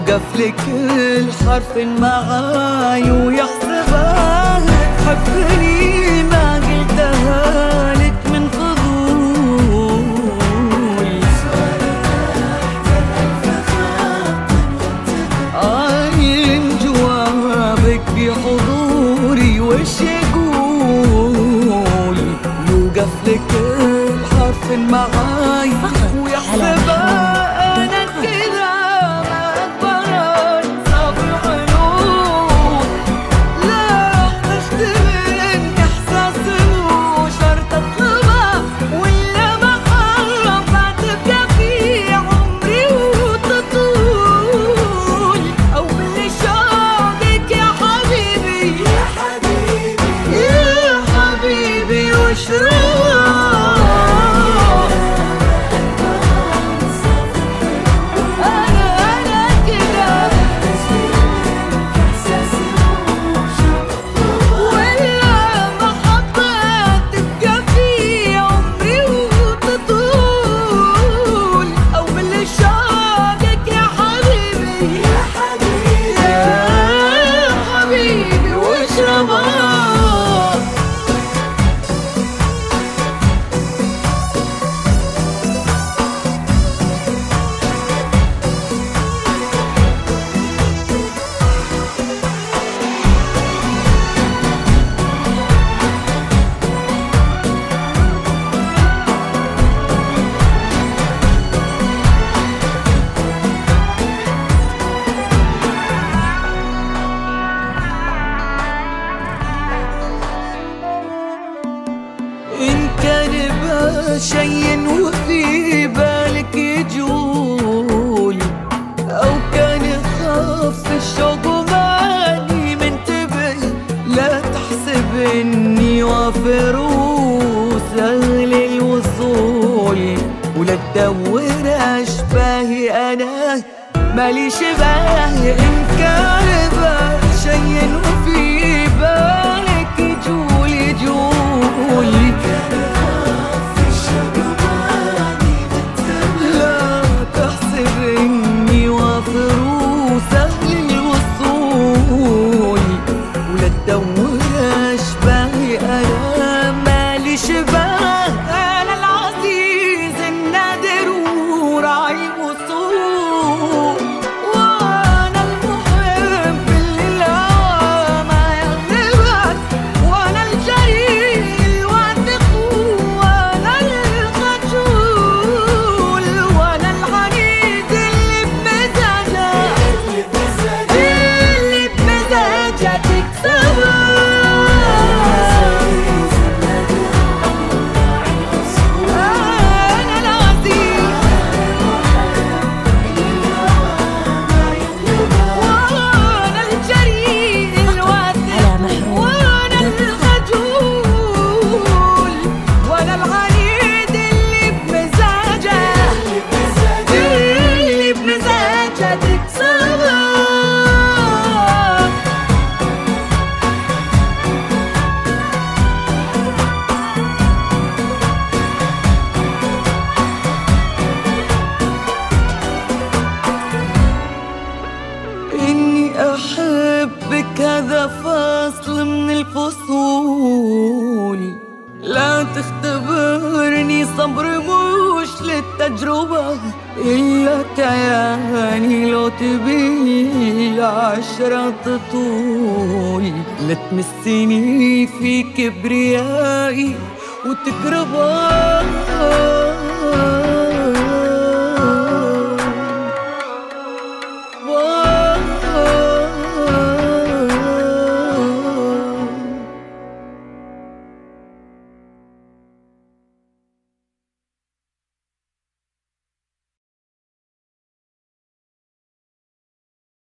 يوقف لكل حرف معاي ويحسبها تحبني ما قلتها لك من فضول. عاين جوابك بحضوري وش يقول، يوقف لكل حرف معاي ويحسبها شي وفي بالك يجول، أو كان يخاف الشوق وماني منتبه، لا تحسب إني وافر وسهل الوصول، ولا تدور أشباهي أنا مالي شباه. إن كان شي وفي بالك يجول يجول، دور أشباهي أنا مالي شباه. أنا العزيز النادر وراعي الوصول، وأنا المحب اللي الهوى ما يغلبك، وأنا الجريء الواثق، وأنا الخجول، وأنا العنيد اللي بمزاجه تكسب. أحبك هذا فصل من الفصول، لا تختبرني صبر مش للتجربة، إلا كياني لو تبي عشرة طول، لا تمسني في كبريائي وتقربها.